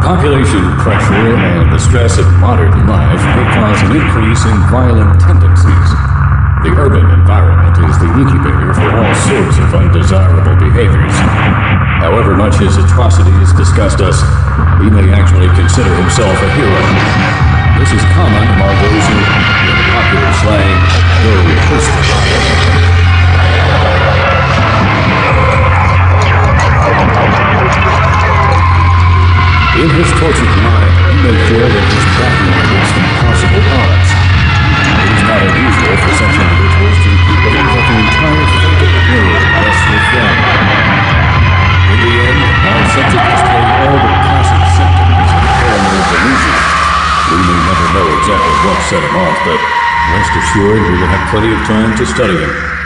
Population pressure and the stress of modern life may cause an increase in violent tendencies. The urban environment is the incubator for all sorts of undesirable behaviors. However much his atrocities disgust us, he may actually consider himself a hero. This is common among those who, in the popular slang, go postal. In his tortured mind, he may feel that he's battling against impossible odds. It is not unusual for such individuals to believe that the entire fate of the world rests with them. In the end, our subject displayed all the classic symptoms of paranoid delusion. We may never know exactly what set him off, but rest assured we will have plenty of time to study him.